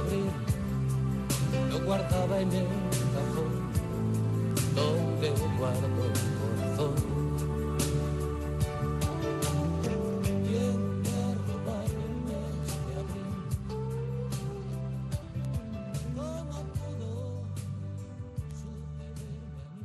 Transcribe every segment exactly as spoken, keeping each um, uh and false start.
abril lo guardaba en el cajón donde guardo el corazón. ¿Quién te ha robado el mes de abril? ¿Cómo pudo sucederme a mí?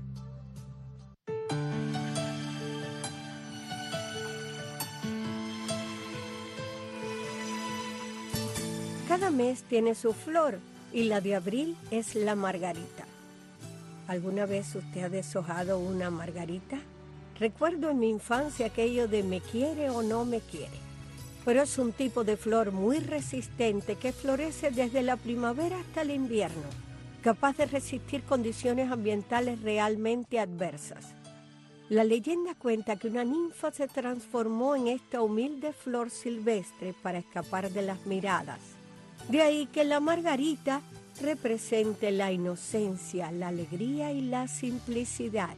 Cada mes tiene su flor y la de abril es la margarita. ¿Alguna vez usted ha deshojado una margarita? Recuerdo en mi infancia aquello de me quiere o no me quiere. Pero es un tipo de flor muy resistente que florece desde la primavera hasta el invierno, capaz de resistir condiciones ambientales realmente adversas. La leyenda cuenta que una ninfa se transformó en esta humilde flor silvestre para escapar de las miradas. De ahí que la margarita represente la inocencia, la alegría y la simplicidad.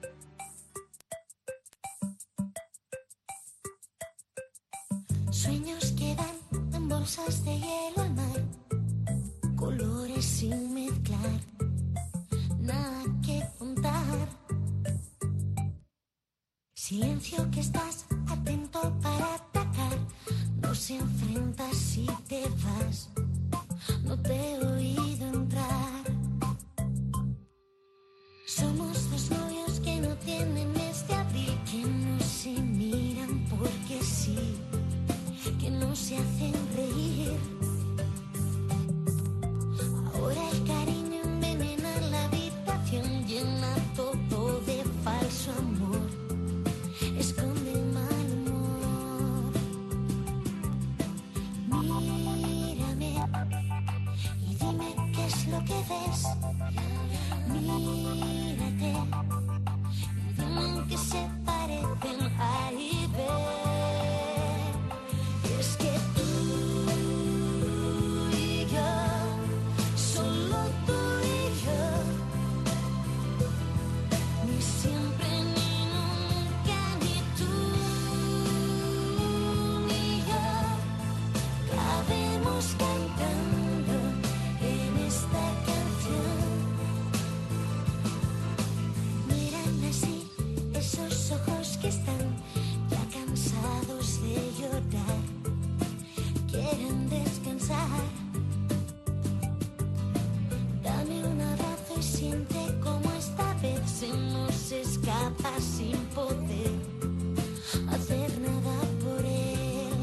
Sueños que van en bolsas de hielo al mar, colores sin mezclar, nada que contar. Silencio que estás atento para atacar, nos enfrentas si te vas, no te he oído entrar. Somos dos novios que no tienen mes de abril, que no se miran porque sí, que no se hacen reír. Ahora el cariño envenena la habitación, llena todo de falso amor, esconde el mal humor. Mírame y dime qué es lo que ves. Mírate y dime en qué se parecen A y B. Y es que tú y yo, solo tú y yo, ni siempre ni nunca, ni tú ni yo, cabemos cantando en esta canción. Miran así esos ojos que están ya cansados de llorar, quieren descansar. Dame un abrazo y siente como esta vez se nos escapa sin poder hacer nada por él.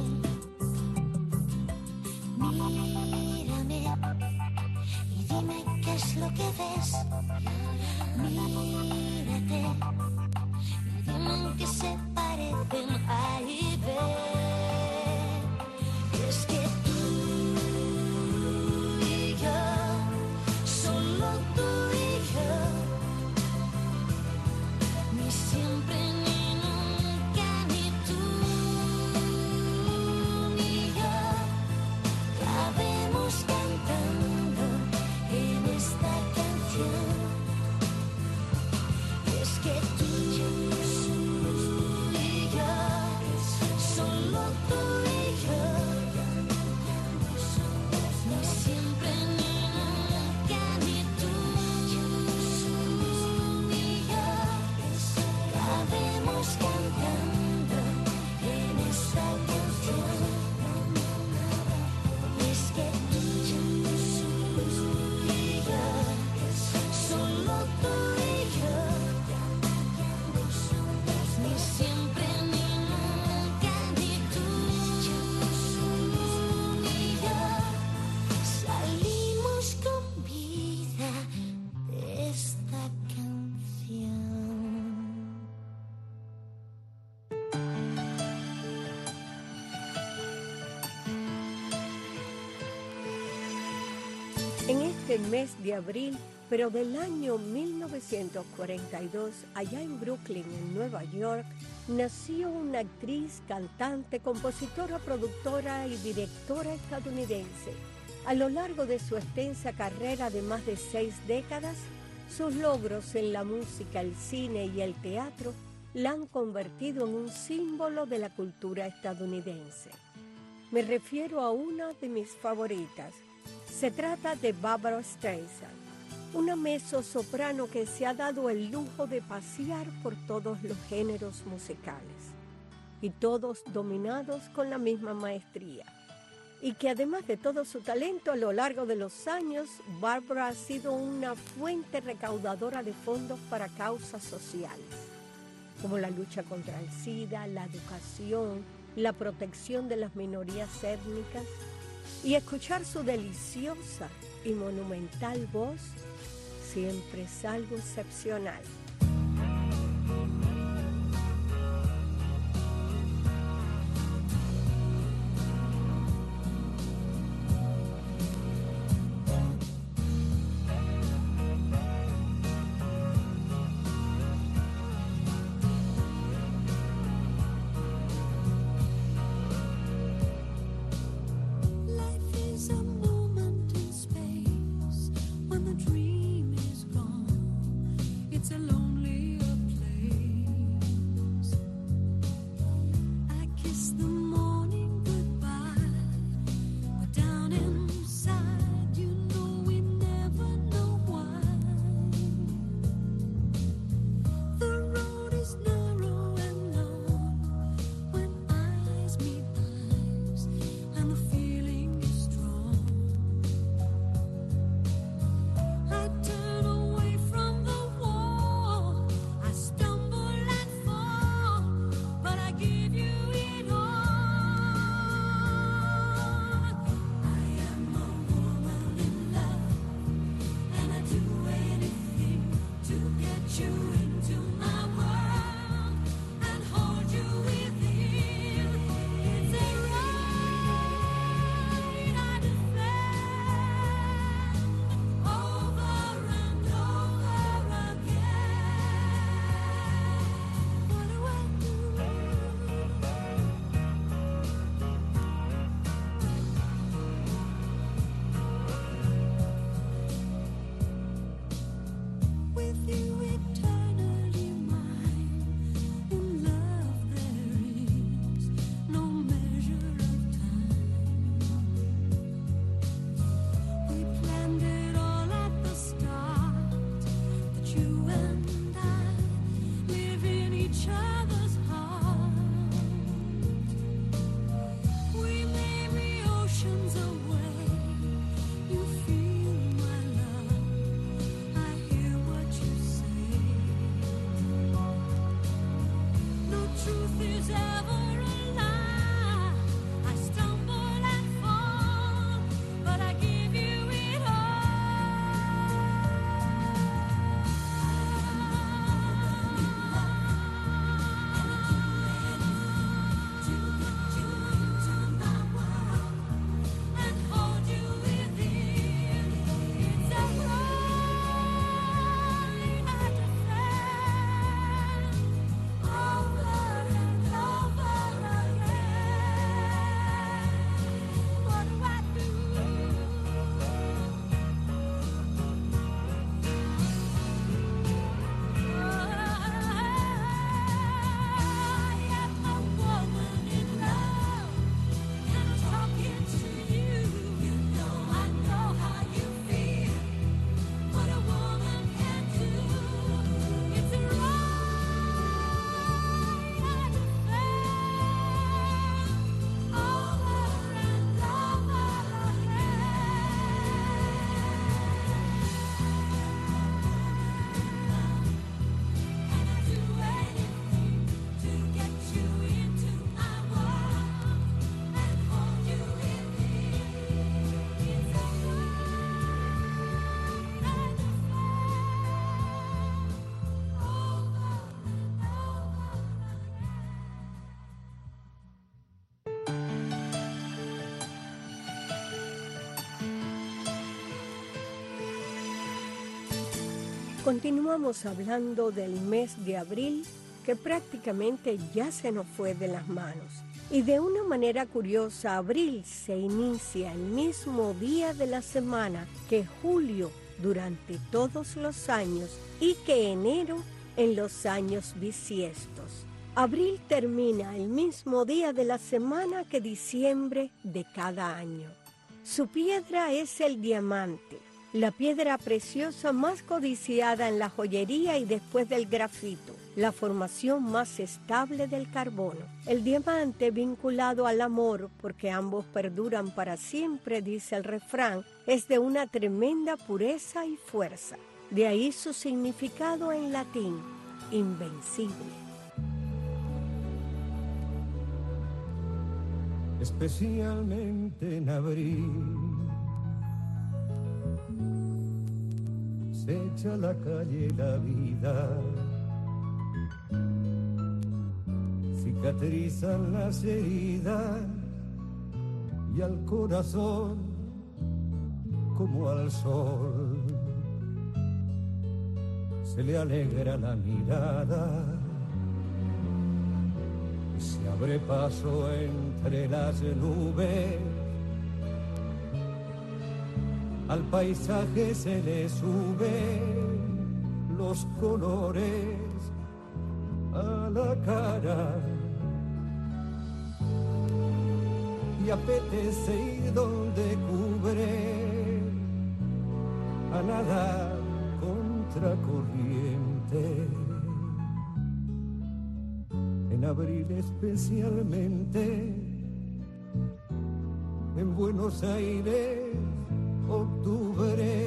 Mírame y dime qué es lo que ves. Mírate y dime en qué se parecen A y B. Y es que tú y yo, solo tú y yo, ni siempre ni nunca, ni tú ni yo, cabemos cantando en esta canción. Y es que tú y yo, solo tú y yo, ni siempre ni nunca, ni tú ni yo, cabemos cantando en esta canción. Y es que tú y yo, solo tú y yo, ni siempre ni nunca, ni tú ni yo, salimos con vida de esta canción. En este mes de abril, pero del año mil novecientos cuarenta y dos, allá en Brooklyn, en Nueva York, nació una actriz, cantante, compositora, productora y directora estadounidense. A lo largo de su extensa carrera de más de seis décadas, sus logros en la música, el cine y el teatro la han convertido en un símbolo de la cultura estadounidense. Me refiero a una de mis favoritas, Se trata de Barbra Streisand, una mezzosoprano que se ha dado el lujo de pasear por todos los géneros musicales, y todos dominados con la misma maestría. Y que además de todo su talento a lo largo de los años, Barbra ha sido una fuente recaudadora de fondos para causas sociales, como la lucha contra el SIDA, la educación, la protección de las minorías étnicas, y escuchar su deliciosa y monumental voz siempre es algo excepcional. Continuamos hablando del mes de abril, que prácticamente ya se nos fue de las manos. Y de una manera curiosa, abril se inicia el mismo día de la semana que julio durante todos los años y que enero en los años bisiestos. Abril termina el mismo día de la semana que diciembre de cada año. Su piedra es el diamante, la piedra preciosa más codiciada en la joyería y después del grafito, la formación más estable del carbono. El diamante vinculado al amor, porque ambos perduran para siempre, dice el refrán, es de una tremenda pureza y fuerza. De ahí su significado en latín, invencible. Especialmente en abril se echa a la calle la vida, cicatrizan las heridas y al corazón como al sol se le alegra la mirada. Se abre paso entre las nubes, al paisaje se le suben los colores a la cara y apetece ir donde cubre a nadar contra corriente. En abril especialmente, en Buenos Aires, octubre,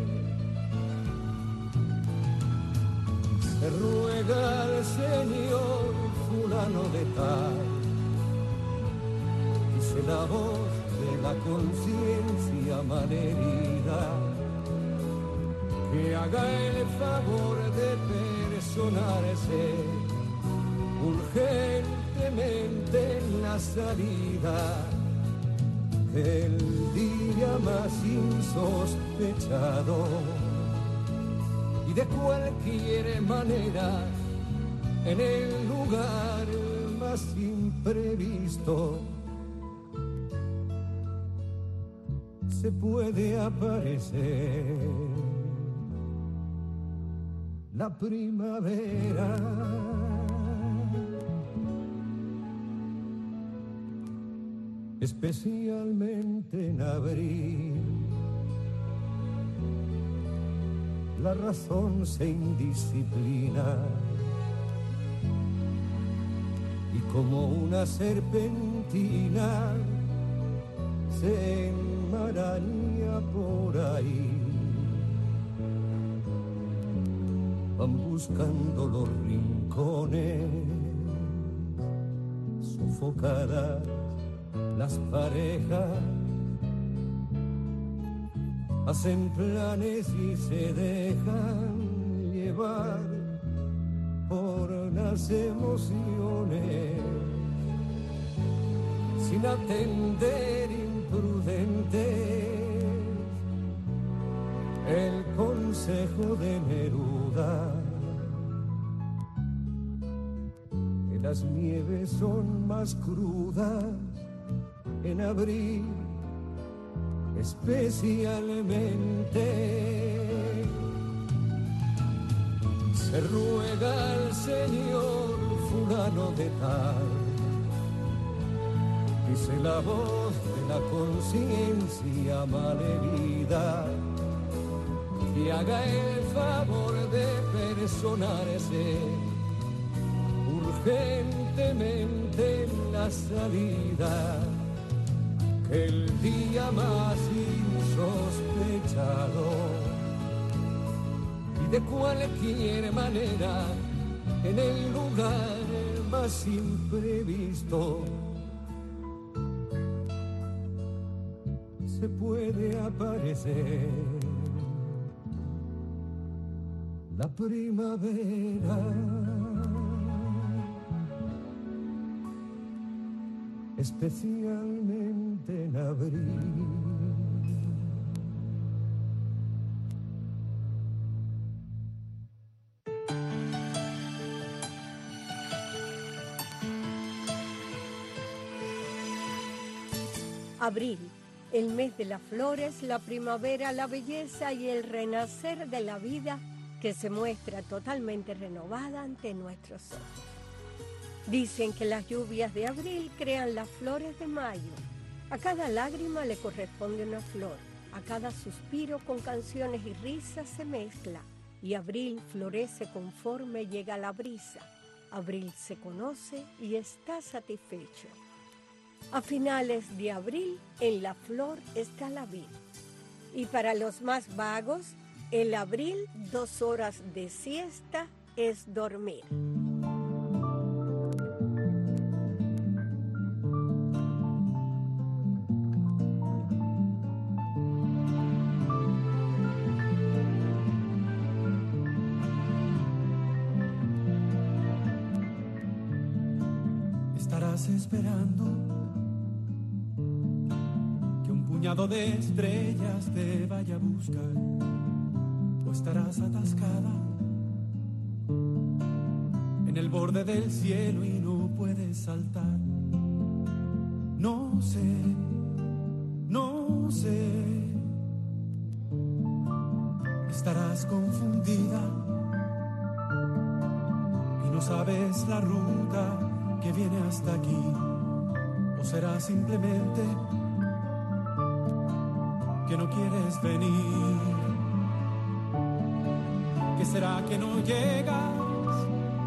se ruega al Señor fulano de tal, dice la voz de la conciencia malherida, que haga el favor de personarse urgentemente en la salida, el día más insospechado y de cualquier manera en el lugar más imprevisto se puede aparecer la primavera. Especialmente en abril, la razón se indisciplina y como una serpentina se enmaraña por ahí. Van buscando los rincones, sofocadas las parejas, hacen planes y se dejan llevar por las emociones, sin atender imprudentes el consejo de Neruda, que las nieves son más crudas en abril, especialmente. Se ruega al Señor fulano de tal, dice la voz de la conciencia malherida, que haga el favor de personarse urgentemente en la salida, que el día más insospechado y de cualquier manera en el lugar más imprevisto se puede aparecer la primavera. Especialmente en abril. Abril, el mes de las flores, la primavera, la belleza y el renacer de la vida que se muestra totalmente renovada ante nuestros ojos. Dicen que las lluvias de abril crean las flores de mayo A cada lágrima le corresponde una flor, a cada suspiro con canciones y risas se mezcla, y abril florece conforme llega la brisa. Abril se conoce y está satisfecho. A finales de abril, en la flor está la vid. Y para los más vagos, el abril, dos horas de siesta es dormir. Estarás esperando que un puñado de estrellas te vaya a buscar, o estarás atascada en el borde del cielo y no puedes saltar. No sé, no sé. Estarás confundida y no sabes la ruta que viene hasta aquí, o será simplemente que no quieres venir. ¿Qué será que no llegas?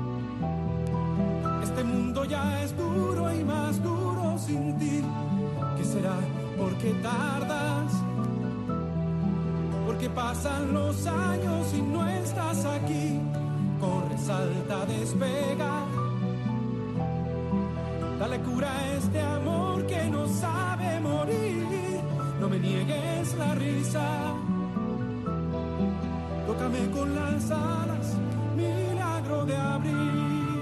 Este mundo ya es duro y más duro sin ti. ¿Qué será? ¿Por qué tardas? ¿Por qué pasan los años y no estás aquí? Corre, salta, despega. Dale cura a este amor que no sabe morir. No me niegues la risa. Tócame con las alas, milagro de abril.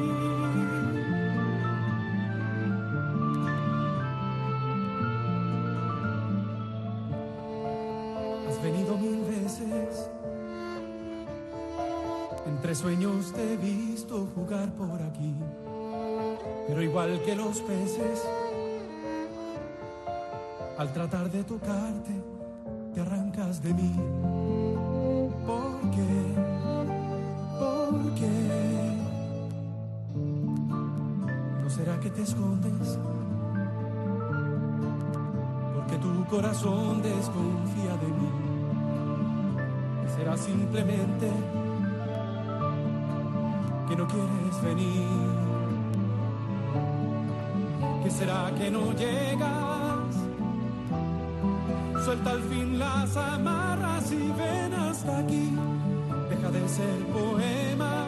Has venido mil veces. Entre sueños te he visto jugar por aquí. Pero igual que los peces, al tratar de tocarte, te arrancas de mí. ¿Por qué? ¿Por qué? ¿No será que te escondes? Porque tu corazón desconfía de mí. ¿Y será simplemente que no quieres venir? ¿Qué será que no llegas? Suelta al fin las amarras y ven hasta aquí. Deja de ser poema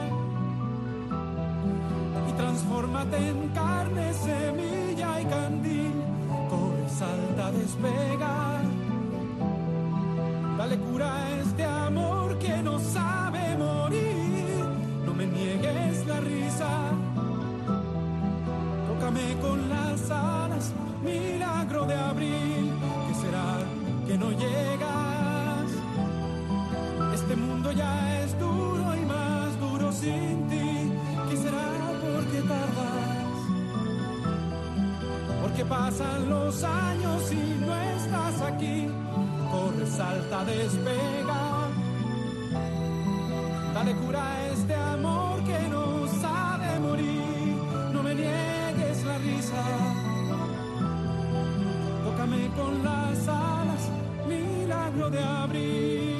y transfórmate en carne, semilla y candil. Corre, salta, despega. Dale cura a este amor que no sabe morir. No me niegues la risa. Tócame con las alas, milagro de abril. ¿Qué será que no llegas? Este mundo ya es duro y más duro sin ti. ¿Qué será? ¿Por qué tardas? Porque pasan los años y no estás aquí. Corre, salta, despega. Dale cura a este amor que no sabe morir. No me niegues la risa. Tócame con las alas, milagro de abril.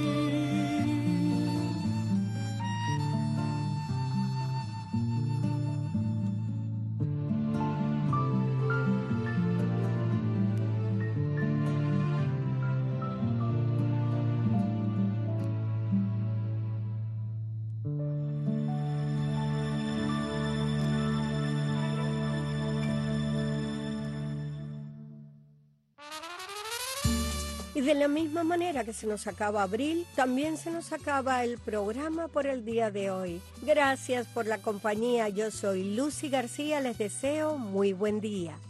Y de la misma manera que se nos acaba abril, también se nos acaba el programa por el día de hoy. Gracias por la compañía. Yo soy Lucy García. Les deseo muy buen día.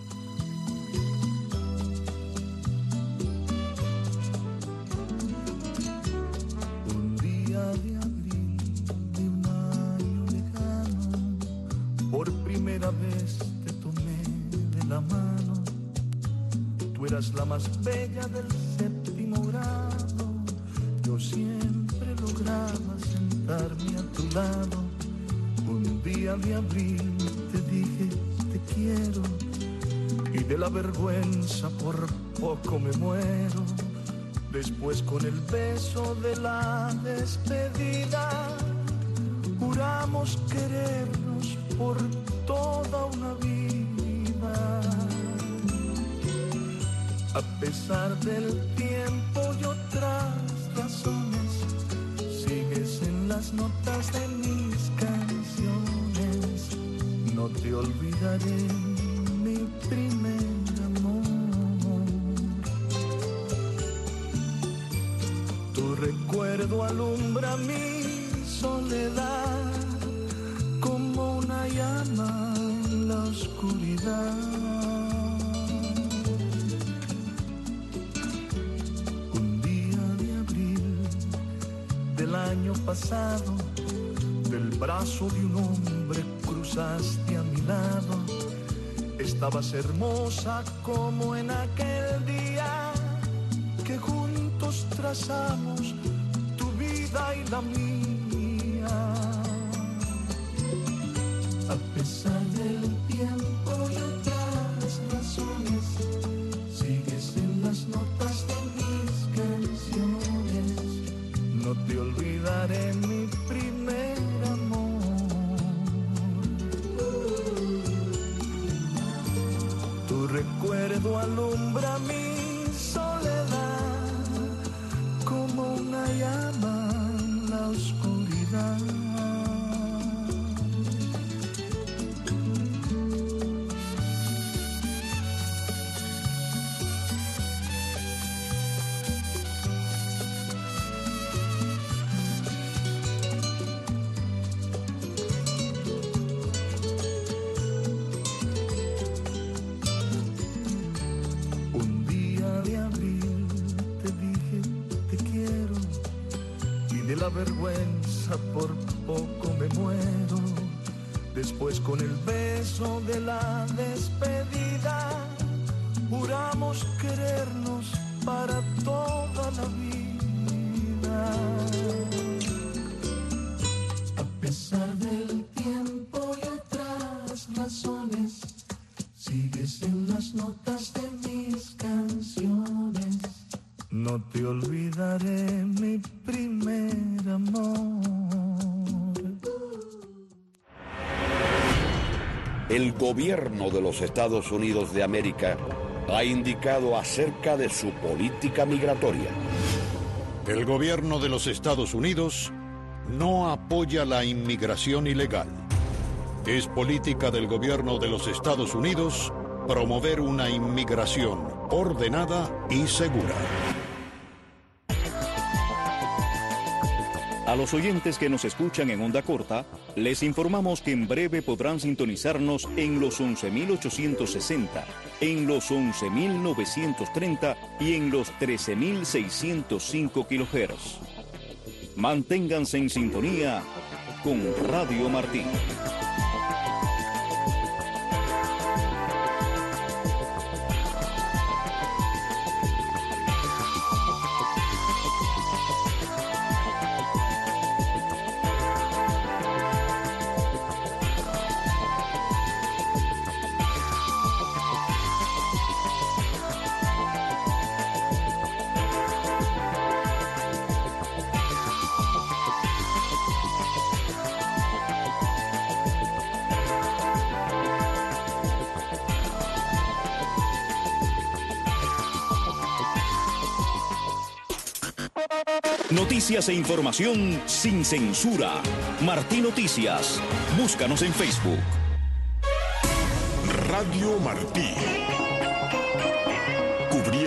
Un día de abril de un año lejano, por primera vez te tomé de la mano. Tú eras la más bella del séptimo grado. Yo siempre lograba sentarme a tu lado. Un día de abril te dije te quiero. y de la vergüenza por poco me muero. Después con el beso de la despedida, juramos querernos por toda una vida. A pesar del tiempo y otras razones, sigues en las notas de mis canciones. No te olvidaré, mi primer amor. Tu recuerdo alumbra mi soledad como una llama en la oscuridad. Un día de abril del año pasado, del brazo de un hombre cruzaste a mi lado. Estabas hermosa como en aquel día que juntos trazamos tu vida y la mía. A pesar del tiempo y otras razones, sigues en las notas de mis canciones. No te olvidaré, mi primer amor. Tu recuerdo alumbra mi soledad como una llama en la oscuridad. Vergüenza por poco me muero. Después con el beso de la despedida, juramos querernos para toda la vida. A pesar del tiempo y otras razones, sigues en las notas de mis canciones. No te olvidaré, mi primer amor. El gobierno de los Estados Unidos de América ha indicado acerca de su política migratoria. El gobierno de los Estados Unidos no apoya la inmigración ilegal. Es política del gobierno de los Estados Unidos promover una inmigración ordenada y segura. A los oyentes que nos escuchan en onda corta, les informamos que en breve podrán sintonizarnos en los once mil ochocientos sesenta, en los once mil novecientos treinta y en los trece mil seiscientos cinco kilohertz. Manténganse en sintonía con Radio Martí. Noticias e información sin censura. Martí Noticias. Búscanos en Facebook. Radio Martí.